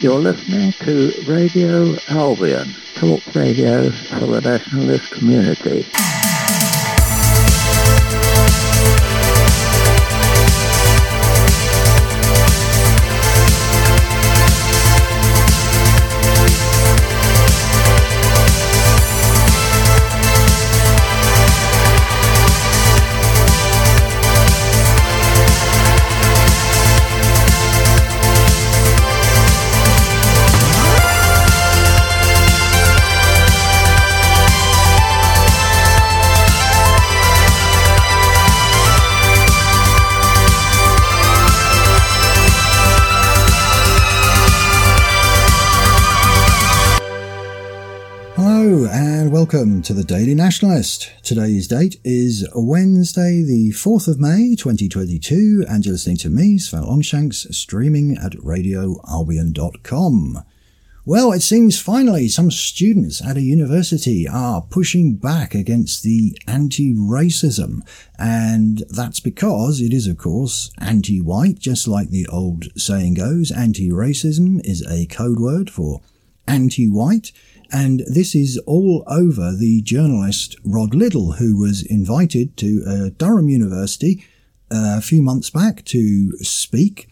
You're listening to Radio Albion, talk radio for the nationalist community. Welcome to the Daily Nationalist. Today's date is Wednesday, the 4th of May, 2022, and you're listening to me, Sven Longshanks, streaming at radioalbion.com. Well, it seems finally some students at a university are pushing back against the anti-racism, and that's because it is, of course, anti-white, just like the old saying goes. Anti-racism is a code word for anti-white. And this is all over the journalist Rod Liddle, who was invited to Durham University a few months back to speak.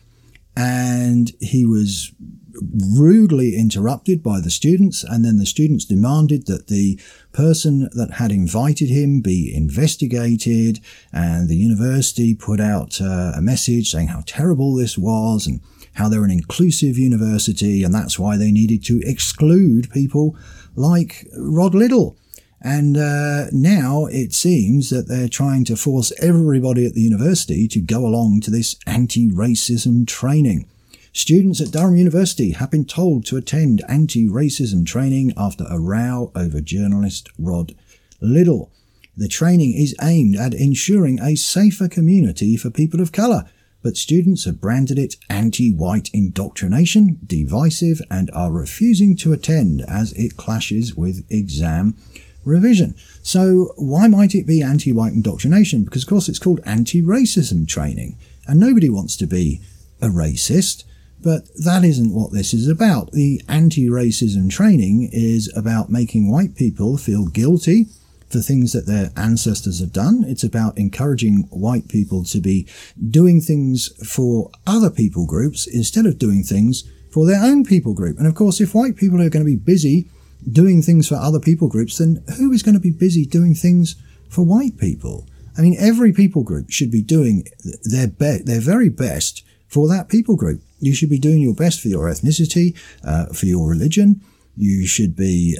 And he was rudely interrupted by the students. And then the students demanded that the person that had invited him be investigated. And the university put out a message saying how terrible this was and how they're an inclusive university, and that's why they needed to exclude people like Rod Liddle. And now it seems that they're trying to force everybody at the university to go along to this anti-racism training. Students at Durham University have been told to attend anti-racism training after a row over journalist Rod Liddle. The training is aimed at ensuring a safer community for people of colour, but students have branded it anti-white indoctrination, divisive, and are refusing to attend as it clashes with exam revision. So why might it be anti-white indoctrination? Because, of course, it's called anti-racism training, and nobody wants to be a racist, but that isn't what this is about. The anti-racism training is about making white people feel guilty for things that their ancestors have done. It's about encouraging white people to be doing things for other people groups instead of doing things for their own people group. And of course, if white people are going to be busy doing things for other people groups, then who is going to be busy doing things for white people? I mean, every people group should be doing their very best for that people group. You should be doing your best for your ethnicity, for your religion. You should be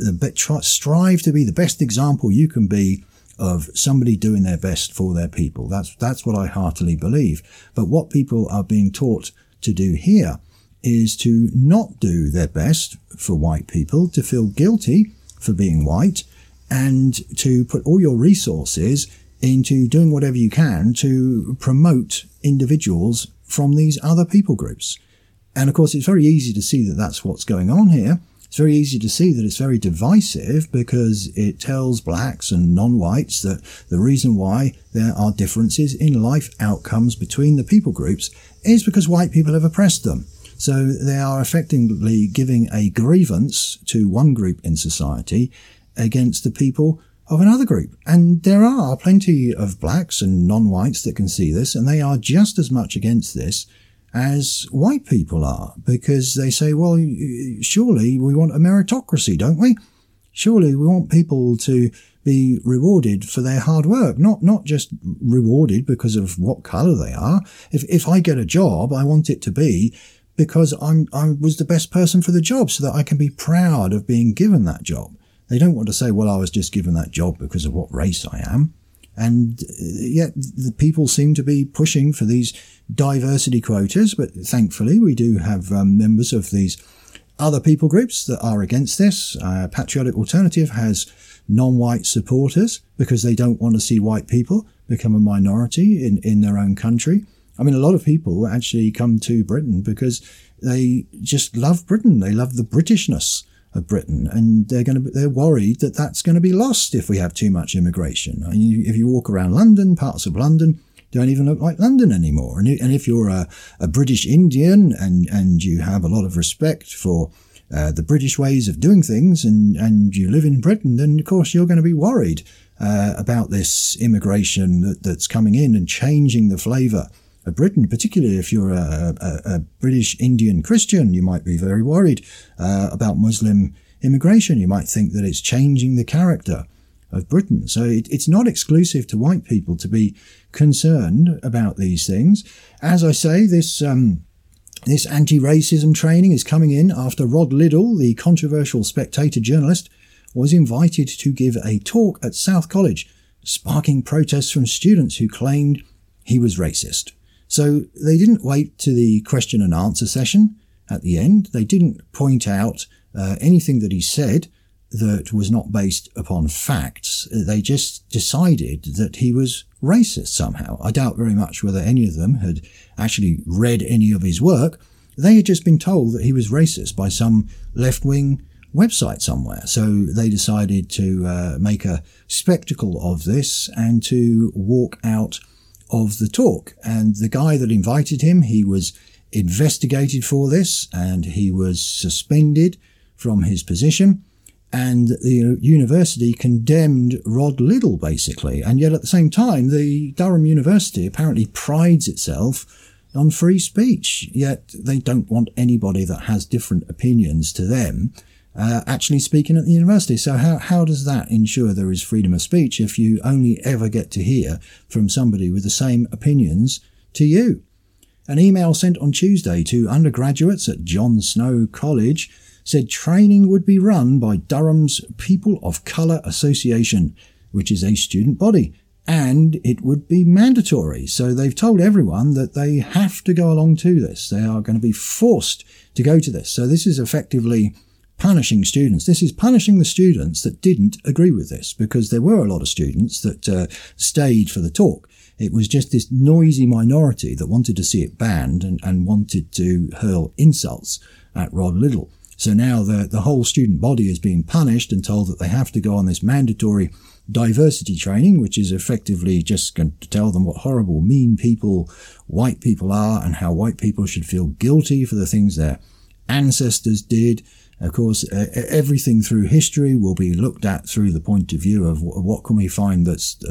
strive to be the best example you can be of somebody doing their best for their people. That's what I heartily believe. But what people are being taught to do here is to not do their best for white people, to feel guilty for being white, and to put all your resources into doing whatever you can to promote individuals from these other people groups. And of course, it's very easy to see that that's what's going on here. It's very easy to see that it's very divisive because it tells blacks and non-whites that the reason why there are differences in life outcomes between the people groups is because white people have oppressed them. So they are effectively giving a grievance to one group in society against the people of another group. And there are plenty of blacks and non-whites that can see this, and they are just as much against this as white people are, because they say, well, surely we want a meritocracy, don't we? Surely we want people to be rewarded for their hard work, not just rewarded because of what colour they are. If I get a job, I want it to be because I was the best person for the job so that I can be proud of being given that job. They don't want to say, well, I was just given that job because of what race I am. And yet the people seem to be pushing for these diversity quotas, but thankfully we do have members of these other people groups that are against this. Patriotic Alternative has non-white supporters because they don't want to see white people become a minority in their own country. I mean, a lot of people actually come to Britain because they just love Britain. They love the Britishness of Britain, and they're worried that that's going to be lost if we have too much immigration. I mean, if you walk around London, parts of London, don't even look like London anymore. And if you're a British Indian and you have a lot of respect for the British ways of doing things and you live in Britain, then of course you're going to be worried about this immigration that's coming in and changing the flavour of Britain. Particularly if you're a British Indian Christian, you might be very worried about Muslim immigration. You might think that it's changing the character of Britain. So it's not exclusive to white people to be concerned about these things. As I say, this anti-racism training is coming in after Rod Liddle, the controversial Spectator journalist, was invited to give a talk at South College, sparking protests from students who claimed he was racist. So they didn't wait to the question and answer session at the end. They didn't point out anything that he said that was not based upon facts. They just decided that he was racist somehow. I doubt very much whether any of them had actually read any of his work. They had just been told that he was racist by some left-wing website somewhere. So they decided to make a spectacle of this and to walk out of the talk. And the guy that invited him, he was investigated for this and he was suspended from his position. And the university condemned Rod Liddle, basically. And yet at the same time, the Durham University apparently prides itself on free speech. Yet they don't want anybody that has different opinions to them actually speaking at the university. So how does that ensure there is freedom of speech if you only ever get to hear from somebody with the same opinions to you? An email sent on Tuesday to undergraduates at John Snow College said training would be run by Durham's People of Colour Association, which is a student body, and it would be mandatory. So they've told everyone that they have to go along to this. They are going to be forced to go to this. So this is effectively punishing students. This is punishing the students that didn't agree with this, because there were a lot of students that stayed for the talk. It was just this noisy minority that wanted to see it banned and wanted to hurl insults at Rod Liddle. So now the whole student body is being punished and told that they have to go on this mandatory diversity training, which is effectively just going to tell them what horrible, mean people white people are and how white people should feel guilty for the things their ancestors did. Of course, everything through history will be looked at through the point of view of what can we find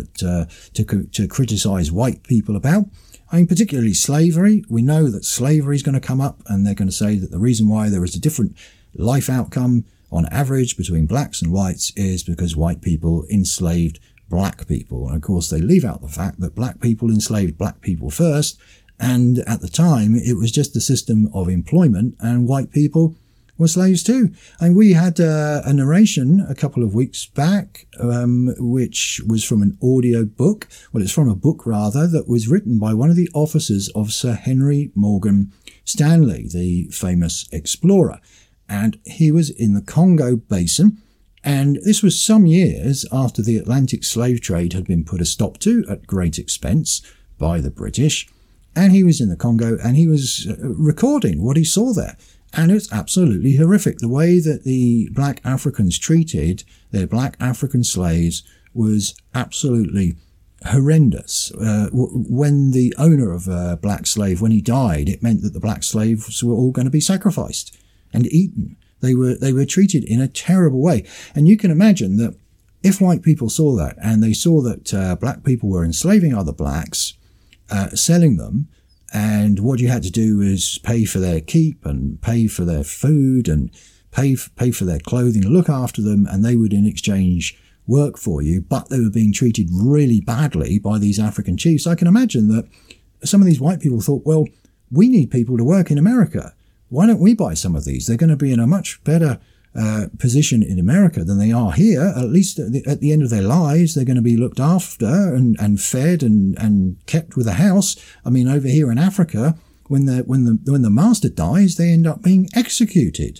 to criticize white people about. I mean, particularly slavery. We know that slavery is going to come up, and they're going to say that the reason why there is a different life outcome on average between blacks and whites is because white people enslaved black people. And of course, they leave out the fact that black people enslaved black people first. And at the time, it was just a system of employment, and white people were slaves too. And we had a narration a couple of weeks back, which was from an audio book. Well, it's from a book, rather, that was written by one of the officers of Sir Henry Morgan Stanley, the famous explorer. And he was in the Congo Basin. And this was some years after the Atlantic slave trade had been put a stop to at great expense by the British. And he was in the Congo and he was recording what he saw there. And it's absolutely horrific. The way that the black Africans treated their black African slaves was absolutely horrendous. When the owner of a black slave, when he died, it meant that the black slaves were all going to be sacrificed and eaten. They were treated in a terrible way. And you can imagine that if white people saw that and they saw that black people were enslaving other blacks, selling them, and what you had to do is pay for their keep and pay for their food and pay for their clothing, look after them, and they would in exchange work for you, but they were being treated really badly by these African chiefs. I can imagine that some of these white people thought, well, we need people to work in America. Why don't we buy some of these? They're going to be in a much better position in America than they are here. At least at the end of their lives, they're going to be looked after and fed and kept with a house. I mean, over here in Africa, when the master dies, they end up being executed.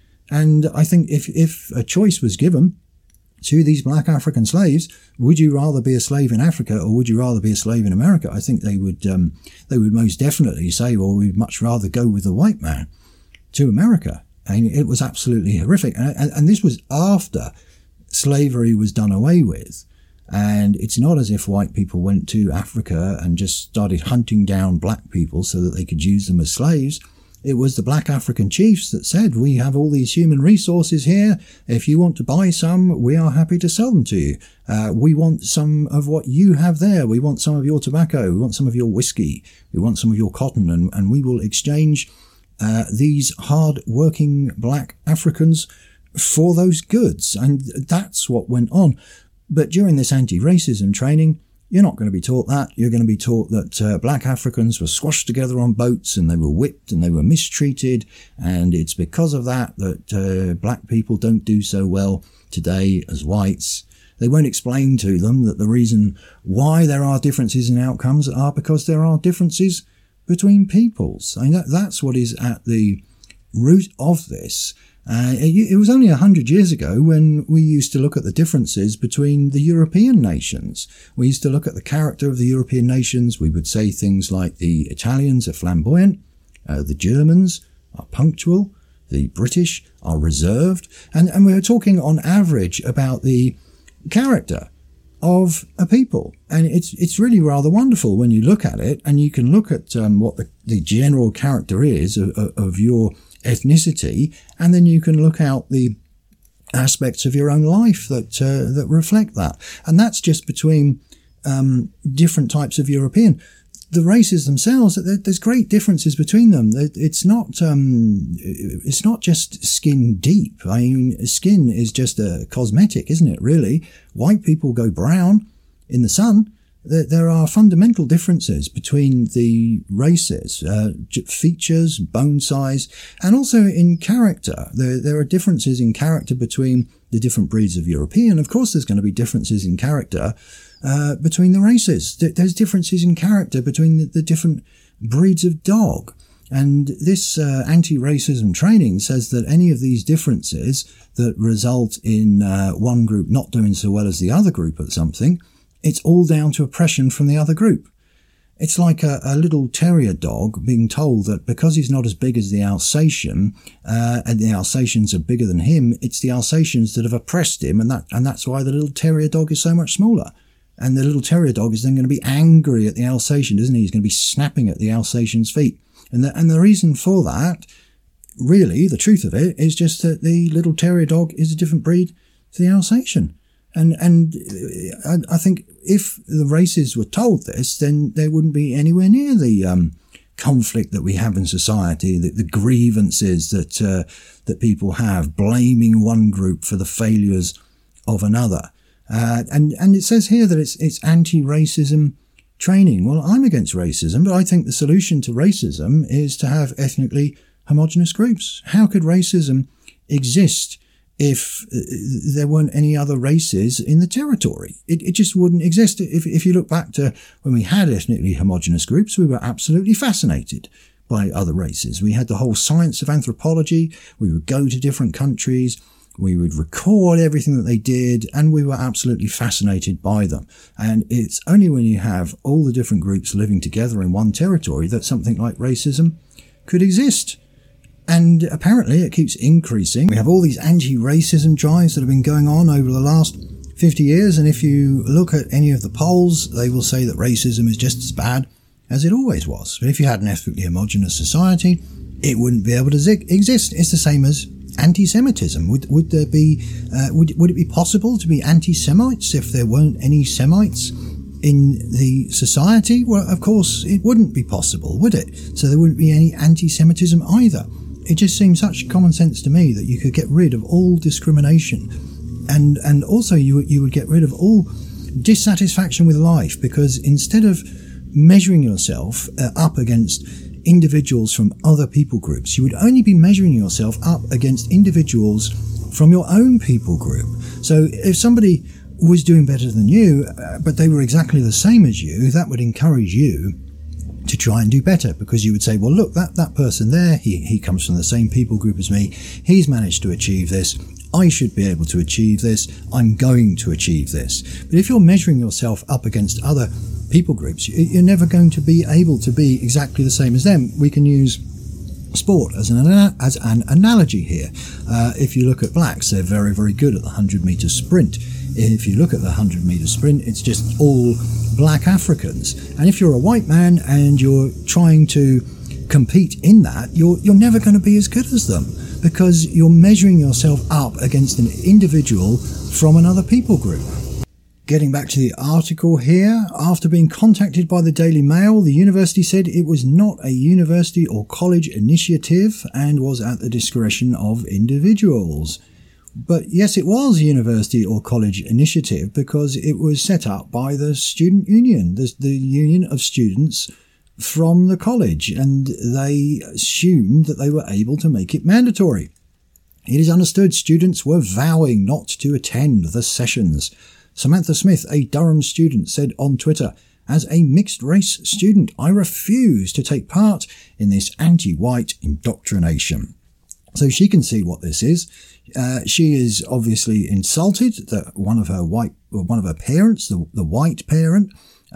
And I think if a choice was given to these black African slaves, would you rather be a slave in Africa or would you rather be a slave in America? I think they would most definitely say, well, we'd much rather go with the white man to America. And it was absolutely horrific. And this was after slavery was done away with. And it's not as if white people went to Africa and just started hunting down black people so that they could use them as slaves. It was the black African chiefs that said, we have all these human resources here. If you want to buy some, we are happy to sell them to you. We want some of what you have there. We want some of your tobacco. We want some of your whiskey. We want some of your cotton. And we will exchange these hard-working black Africans for those goods. And that's what went on. But during this anti-racism training, you're not going to be taught that. You're going to be taught that black Africans were squashed together on boats and they were whipped and they were mistreated. And it's because of that that black people don't do so well today as whites. They won't explain to them that the reason why there are differences in outcomes are because there are differences between peoples. I mean, that's what is at the root of this. It was only 100 years ago when we used to look at the differences between the European nations. We used to look at the character of the European nations. We would say things like the Italians are flamboyant, the Germans are punctual, the British are reserved, and we were talking on average about the character of a people. And it's really rather wonderful when you look at it, and you can look at what the general character is of your ethnicity, and then you can look out the aspects of your own life that reflect that. And that's just between different types of European. The races themselves, there's great differences between them. It's not just skin deep. I mean, skin is just a cosmetic, isn't it, really? White people go brown in the sun. There are fundamental differences between the races, features, bone size, and also in character. There are differences in character between the different breeds of European. Of course, there's going to be differences in character between the races. There's differences in character between the different breeds of dog. And this anti-racism training says that any of these differences that result in one group not doing so well as the other group at something, it's all down to oppression from the other group. It's like a little terrier dog being told that because he's not as big as the Alsatian, and the Alsatians are bigger than him, it's the Alsatians that have oppressed him, and that's why the little terrier dog is so much smaller. And the little terrier dog is then going to be angry at the Alsatian, isn't he? He's going to be snapping at the Alsatian's feet. And the reason for that, really, the truth of it, is just that the little terrier dog is a different breed to the Alsatian. And I think if the races were told this, then there wouldn't be anywhere near the conflict that we have in society, the grievances that people have, blaming one group for the failures of another. And it says here that it's anti-racism training. Well, I'm against racism, but I think the solution to racism is to have ethnically homogenous groups. How could racism exist if there weren't any other races in the territory? It just wouldn't exist. If you look back to when we had ethnically homogenous groups, we were absolutely fascinated by other races. We had the whole science of anthropology. We would go to different countries. We would record everything that they did, and we were absolutely fascinated by them. And it's only when you have all the different groups living together in one territory that something like racism could exist. And apparently it keeps increasing. We have all these anti-racism drives that have been going on over the last 50 years. And if you look at any of the polls, they will say that racism is just as bad as it always was. But if you had an ethnically homogenous society, it wouldn't be able to exist. It's the same as anti-Semitism. Would there be, would it be possible to be anti-Semites if there weren't any Semites in the society? Well, of course, it wouldn't be possible, would it? So there wouldn't be any anti-Semitism either. It just seems such common sense to me that you could get rid of all discrimination, and also you would get rid of all dissatisfaction with life, because instead of measuring yourself up against individuals from other people groups, you would only be measuring yourself up against individuals from your own people group. So if somebody was doing better than you, but they were exactly the same as you, that would encourage you to try and do better, because you would say, well, look, that person there, he comes from the same people group as me. He's managed to achieve this. I should be able to achieve this. I'm going to achieve this. But if you're measuring yourself up against other people groups, you're never going to be able to be exactly the same as them. We can use sport as an analogy here. If you look at blacks, they're very, very good at the 100-metre sprint. If you look at the 100-metre sprint, it's just all black Africans. And if you're a white man and you're trying to compete in that, you're never going to be as good as them, because you're measuring yourself up against an individual from another people group. Getting back to the article here, after being contacted by the Daily Mail, the university said it was not a university or college initiative and was at the discretion of individuals. But yes, it was a university or college initiative because it was set up by the student union, the union of students from the college, and they assumed that they were able to make it mandatory. It is understood students were vowing not to attend the sessions. Samantha Smith, a Durham student, said on Twitter, "As a mixed-race student, I refuse to take part in this anti-white indoctrination." So she can see what this is. She is obviously insulted that one of her parents, the white parent,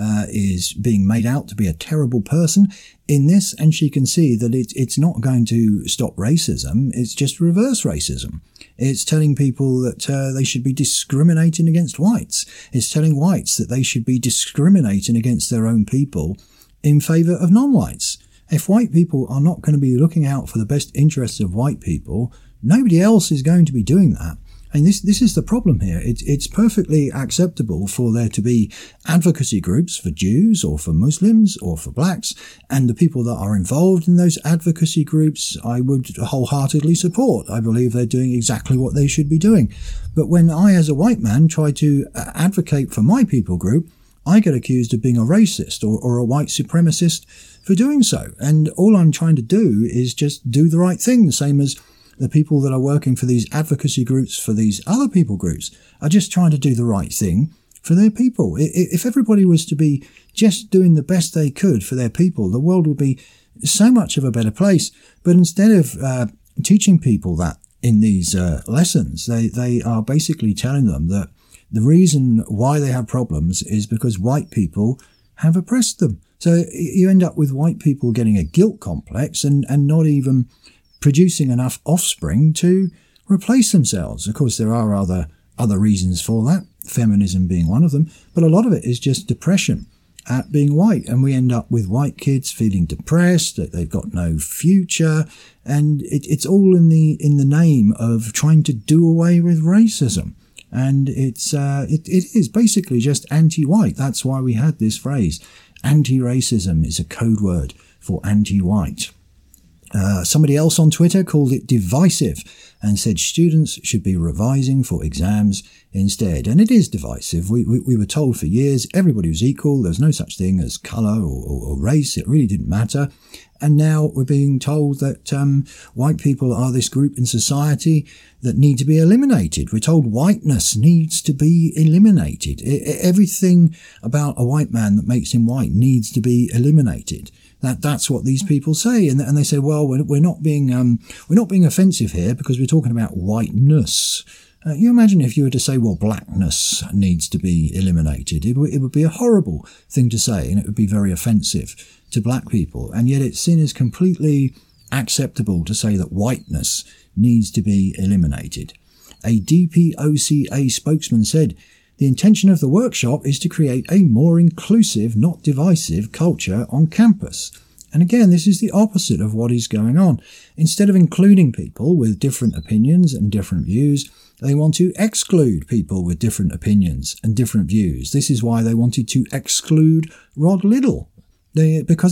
is being made out to be a terrible person in this, and she can see that it's not going to stop racism. It's just reverse racism. It's telling people that they should be discriminating against whites. It's telling whites that they should be discriminating against their own people in favour of non-whites. If white people are not going to be looking out for the best interests of white people, nobody else is going to be doing that. And this is the problem here. It's perfectly acceptable for there to be advocacy groups for Jews or for Muslims or for blacks, and the people that are involved in those advocacy groups I would wholeheartedly support. I believe they're doing exactly what they should be doing. But when I, as a white man, try to advocate for my people group, I get accused of being a racist or a white supremacist for doing so. And all I'm trying to do is just do the right thing, the same as the people that are working for these advocacy groups for these other people groups are just trying to do the right thing for their people. If everybody was to be just doing the best they could for their people, the world would be so much of a better place. But instead of teaching people that in these lessons, they are basically telling them that the reason why they have problems is because white people have oppressed them. So you end up with white people getting a guilt complex and not even producing enough offspring to replace themselves. Of course, there are other reasons for that, feminism being one of them, but a lot of it is just depression at being white, and we end up with white kids feeling depressed, that they've got no future, and it's all in the name of trying to do away with racism. And it is basically just anti-white. That's why we had this phrase. Anti-racism is a code word for anti-white. Somebody else on Twitter called it divisive and said students should be revising for exams instead. And it is divisive. We were told for years everybody was equal. There's no such thing as colour or race. It really didn't matter. And now we're being told that white people are this group in society that need to be eliminated. We're told whiteness needs to be eliminated. Everything about a white man that makes him white needs to be eliminated. That's what these people say, and they say, well, we're not being offensive here because we're talking about whiteness. You imagine if you were to say, well, blackness needs to be eliminated. It would be a horrible thing to say, and it would be very offensive to black people. And yet it's seen as completely acceptable to say that whiteness needs to be eliminated. A DPOCA spokesman said, "The intention of the workshop is to create a more inclusive, not divisive culture on campus." And again, this is the opposite of what is going on. Instead of including people with different opinions and different views, they want to exclude people with different opinions and different views. This is why they wanted to exclude Rod Liddle, because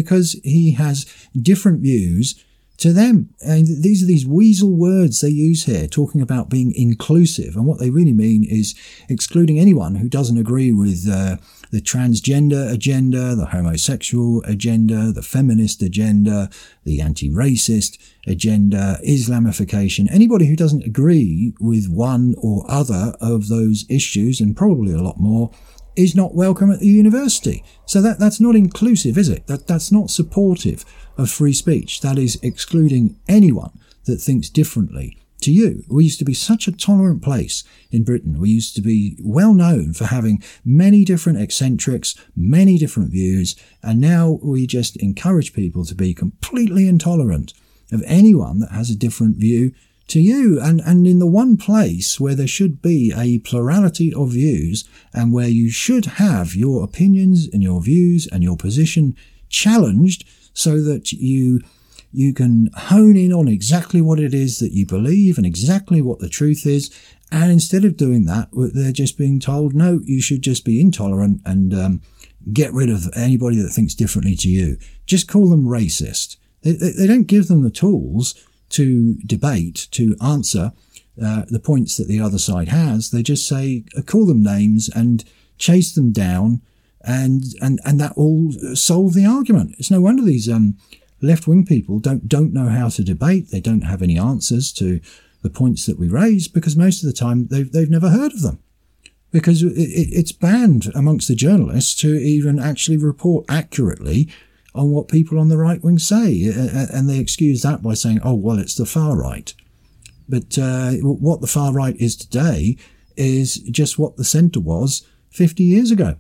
he has different views to them. And these are these weasel words they use here, talking about being inclusive. And what they really mean is excluding anyone who doesn't agree with the transgender agenda, the homosexual agenda, the feminist agenda, the anti-racist agenda, Islamification. Anybody who doesn't agree with one or other of those issues, and probably a lot more, is not welcome at the university. So that's not inclusive, is it? That's not supportive of free speech. That is excluding anyone that thinks differently to you. We used to be such a tolerant place in Britain. We used to be well known for having many different eccentrics, many different views, and now we just encourage people to be completely intolerant of anyone that has a different view to you. And in the one place where there should be a plurality of views and where you should have your opinions and your views and your position challenged so that you can hone in on exactly what it is that you believe and exactly what the truth is. And instead of doing that, they're just being told, no, you should just be intolerant and get rid of anybody that thinks differently to you. Just call them racist. They don't give them the tools to debate, to answer the points that the other side has. They just say, call them names and chase them down, and that will solve the argument. It's no wonder these left-wing people don't know how to debate. They don't have any answers to the points that we raise, because most of the time they've never heard of them. Because it's banned amongst the journalists to even actually report accurately on what people on the right wing say. And they excuse that by saying, oh, well, it's the far right. But what the far right is today is just what the centre was 50 years ago.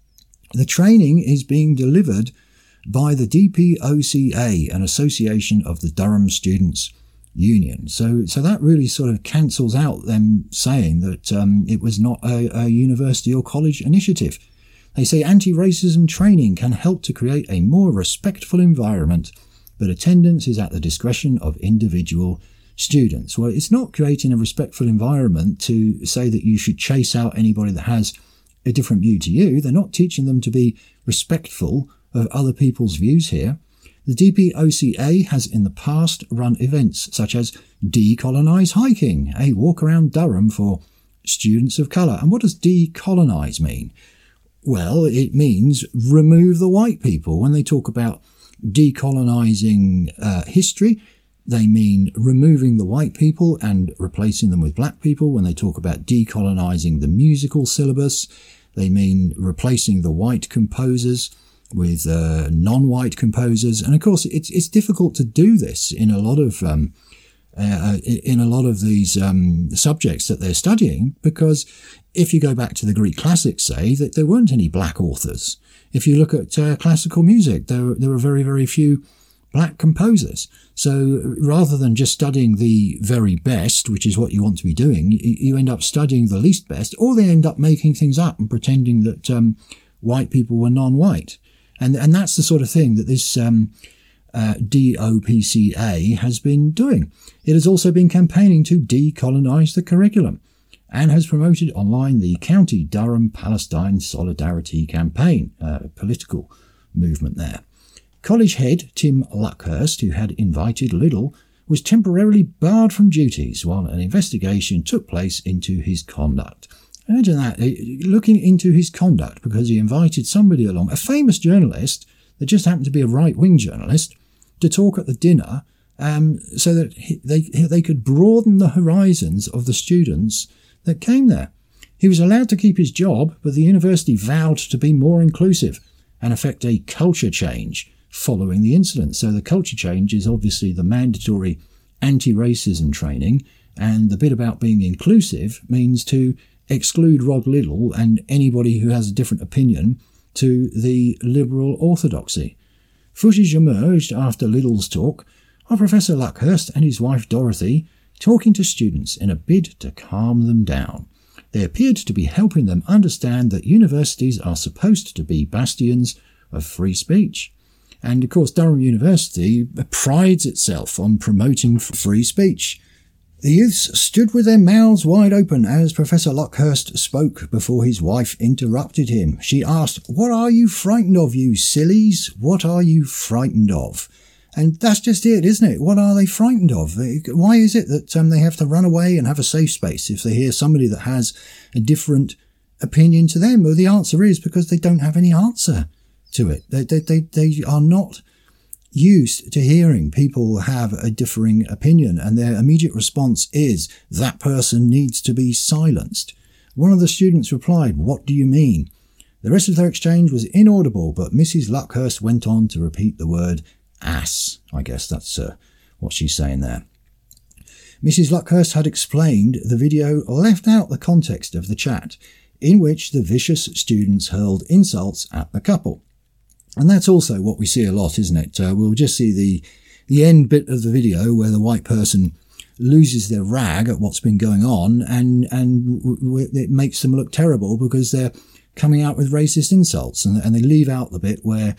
The training is being delivered by the DPOCA, an association of the Durham Students' Union. So that really sort of cancels out them saying that it was not a university or college initiative. They say anti-racism training can help to create a more respectful environment, but attendance is at the discretion of individual students. Well, it's not creating a respectful environment to say that you should chase out anybody that has a different view to you. They're not teaching them to be respectful of other people's views here. The DPOCA has in the past run events such as Decolonise Hiking, a walk around Durham for students of colour. And what does decolonise mean? Well, it means remove the white people. When they talk about decolonising history, they mean removing the white people and replacing them with black people. When they talk about decolonising the musical syllabus, they mean replacing the white composers with non-white composers. And of course, it's difficult to do this in a lot of these subjects that they're studying, because if you go back to the Greek classics, say, that there weren't any black authors. If you look at classical music, there were very, very few black composers. So rather than just studying the very best, which is what you want to be doing, you end up studying the least best, or they end up making things up and pretending that white people were non-white. And that's the sort of thing that this DOPCA has been doing. It has also been campaigning to decolonise the curriculum and has promoted online the County Durham Palestine Solidarity Campaign, political movement there. College head Tim Luckhurst, who had invited Liddell, was temporarily barred from duties while an investigation took place into his conduct. Imagine that, looking into his conduct because he invited somebody along, a famous journalist that just happened to be a right-wing journalist, to talk at the dinner so that they could broaden the horizons of the students that came there. He was allowed to keep his job, but the university vowed to be more inclusive and effect a culture change following the incident. So the culture change is obviously the mandatory anti-racism training, and the bit about being inclusive means to exclude Rod Liddell and anybody who has a different opinion to the liberal orthodoxy. Footage emerged after Liddell's talk of Professor Luckhurst and his wife Dorothy talking to students in a bid to calm them down. They appeared to be helping them understand that universities are supposed to be bastions of free speech. And of course, Durham University prides itself on promoting free speech. The youths stood with their mouths wide open as Professor Luckhurst spoke before his wife interrupted him. She asked, "What are you frightened of, you sillies? What are you frightened of?" And that's just it, isn't it? What are they frightened of? Why is it that they have to run away and have a safe space if they hear somebody that has a different opinion to them? Well, the answer is because they don't have any answer to it. They are not used to hearing people have a differing opinion, and their immediate response is, that person needs to be silenced. One of the students replied, "What do you mean?" The rest of their exchange was inaudible, but Mrs. Luckhurst went on to repeat the word ass. I guess that's what she's saying there. Mrs. Luckhurst had explained the video left out the context of the chat, in which the vicious students hurled insults at the couple. And that's also what we see a lot, isn't it? We'll just see the end bit of the video where the white person loses their rag at what's been going on, and it makes them look terrible because they're coming out with racist insults, and they leave out the bit where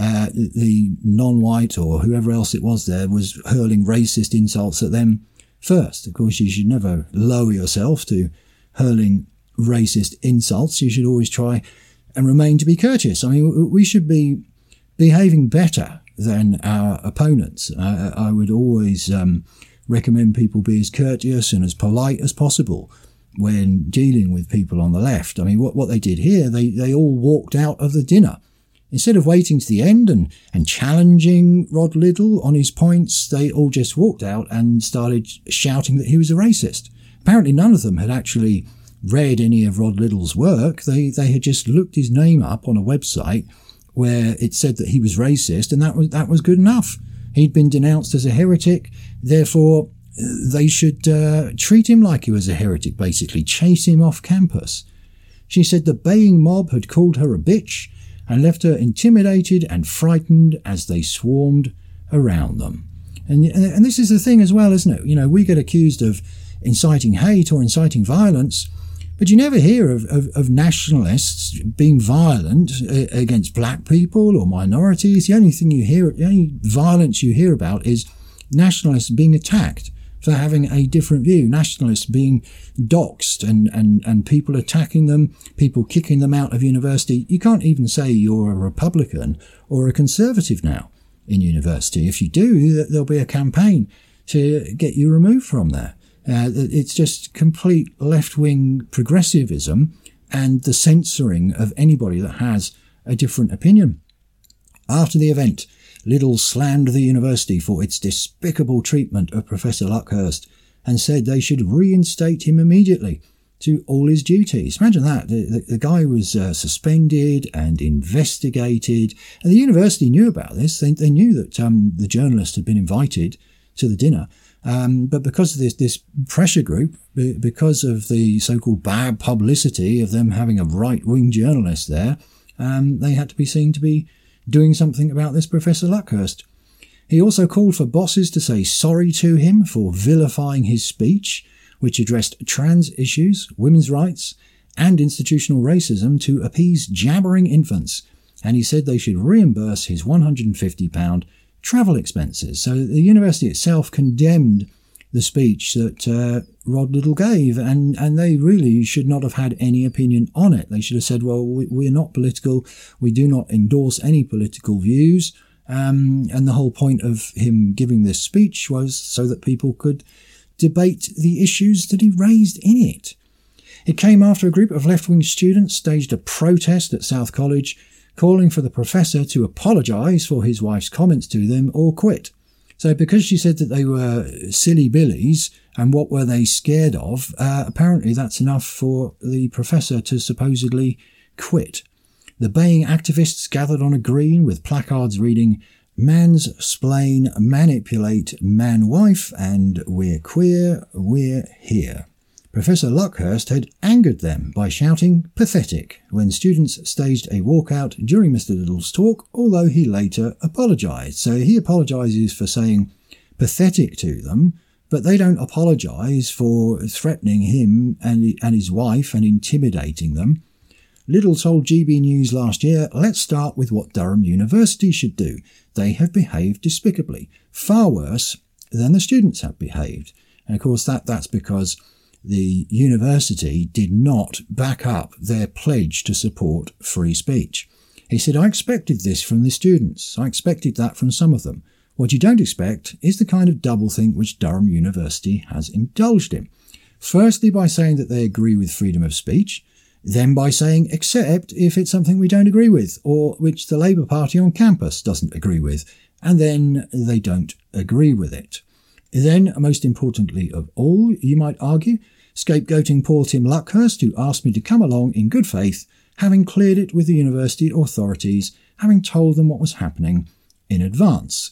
the non-white or whoever else it was there was hurling racist insults at them first. Of course, you should never lower yourself to hurling racist insults. You should always try and remain to be courteous. I mean, we should be behaving better than our opponents. I would always recommend people be as courteous and as polite as possible when dealing with people on the left. I mean, what they did here, they all walked out of the dinner. Instead of waiting to the end and challenging Rod Liddle on his points, they all just walked out and started shouting that he was a racist. Apparently none of them had actually read any of Rod Liddle's work. They had just looked his name up on a website where it said that he was racist, and that was good enough. He'd been denounced as a heretic, therefore they should treat him like he was a heretic, basically, chase him off campus. She said the baying mob had called her a bitch and left her intimidated and frightened as they swarmed around them. And this is the thing as well, isn't it? You know, we get accused of inciting hate or inciting violence, but you never hear of nationalists being violent against black people or minorities. The only violence you hear about is nationalists being attacked for having a different view, nationalists being doxxed and people attacking them, people kicking them out of university. You can't even say you're a Republican or a Conservative now in university. If you do, there'll be a campaign to get you removed from there. It's just complete left-wing progressivism and the censoring of anybody that has a different opinion. After the event, Liddle slammed the university for its despicable treatment of Professor Luckhurst and said they should reinstate him immediately to all his duties. Imagine that. The guy was suspended and investigated, and the university knew about this. They knew that the journalist had been invited to the dinner, but because of this pressure group, because of the so-called bad publicity of them having a right-wing journalist there, they had to be seen to be doing something about this Professor Luckhurst. He also called for bosses to say sorry to him for vilifying his speech, which addressed trans issues, women's rights, and institutional racism to appease jabbering infants, and he said they should reimburse his £150 travel expenses. So the university itself condemned the speech that Rod Liddle gave, and they really should not have had any opinion on it. They should have said, well, we're not political, we do not endorse any political views, and the whole point of him giving this speech was so that people could debate the issues that he raised in it. It came after a group of left-wing students staged a protest at South College, calling for the professor to apologise for his wife's comments to them or quit. So because she said that they were silly billies and what were they scared of, apparently that's enough for the professor to supposedly quit. The baying activists gathered on a green with placards reading, "Mansplain, manipulate, man-wife, and we're queer, we're here." Professor Luckhurst had angered them by shouting "pathetic" when students staged a walkout during Mr. Liddle's talk, although he later apologised. So he apologises for saying pathetic to them, but they don't apologise for threatening him and his wife and intimidating them. Liddle told GB News last year, "Let's start with what Durham University should do. They have behaved despicably, far worse than the students have behaved." And of course that's because the university did not back up their pledge to support free speech. He said, "I expected this from the students. I expected that from some of them. What you don't expect is the kind of doublethink which Durham University has indulged in. Firstly, by saying that they agree with freedom of speech, then by saying except if it's something we don't agree with, or which the Labour Party on campus doesn't agree with, and then they don't agree with it. Then, most importantly of all, you might argue, scapegoating poor Tim Luckhurst, who asked me to come along in good faith, having cleared it with the university authorities, having told them what was happening in advance."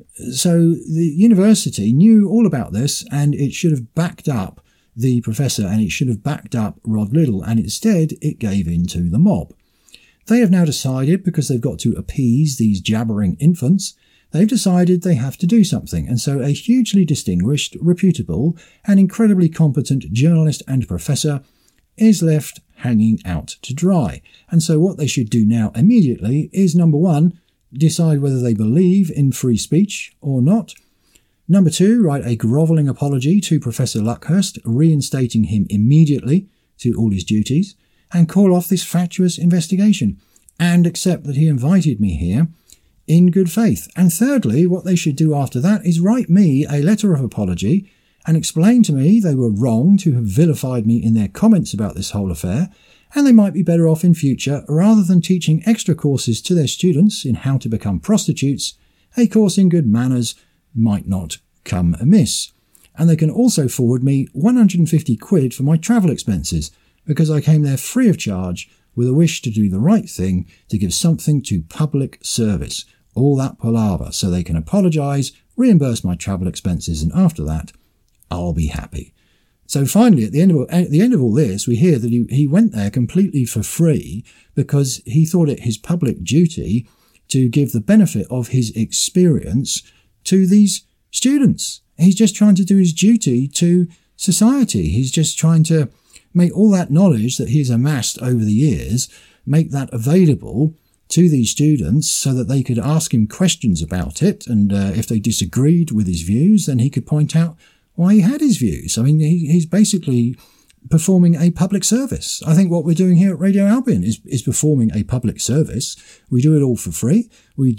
So the university knew all about this, and it should have backed up the professor, and it should have backed up Rod Liddle, and instead it gave in to the mob. They have now decided, because they've got to appease these jabbering infants, they've decided they have to do something, and so a hugely distinguished, reputable, and incredibly competent journalist and professor is left hanging out to dry. And so what they should do now immediately is, number one, decide whether they believe in free speech or not. Number two, write a grovelling apology to Professor Luckhurst, reinstating him immediately to all his duties, and call off this fatuous investigation, and accept that he invited me here in good faith. And thirdly, what they should do after that is write me a letter of apology and explain to me they were wrong to have vilified me in their comments about this whole affair, and they might be better off in future, rather than teaching extra courses to their students in how to become prostitutes, a course in good manners might not come amiss. And they can also forward me 150 quid for my travel expenses, because I came there free of charge with a wish to do the right thing, to give something to public service. All that palaver, so they can apologise, reimburse my travel expenses, and after that, I'll be happy. So finally, at the end of all this, we hear that he went there completely for free because he thought it his public duty to give the benefit of his experience to these students. He's just trying to do his duty to society. He's just trying to make all that knowledge that he's amassed over the years, make that available to these students so that they could ask him questions about it. And if they disagreed with his views, then he could point out why he had his views. I mean, he's basically performing a public service. I think what we're doing here at Radio Albion is performing a public service. We do it all for free. We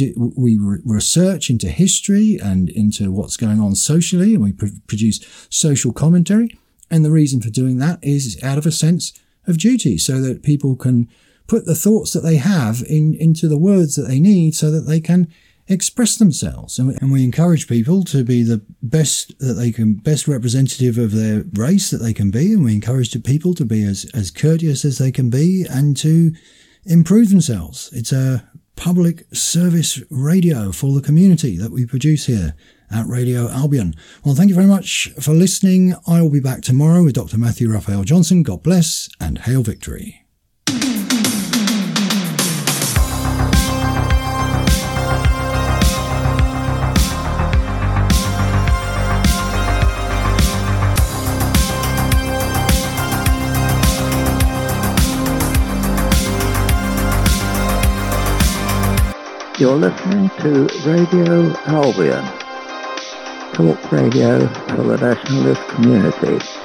research into history and into what's going on socially, and we produce social commentary. And the reason for doing that is out of a sense of duty, so that people can put the thoughts that they have into the words that they need so that they can express themselves. And we encourage people to be the best that they can, best representative of their race that they can be. And we encourage the people to be as courteous as they can be and to improve themselves. It's a public service radio for the community that we produce here at Radio Albion. Well, thank you very much for listening. I will be back tomorrow with Dr. Matthew Raphael Johnson. God bless and hail victory. You're listening to Radio Albion, talk radio for the nationalist community.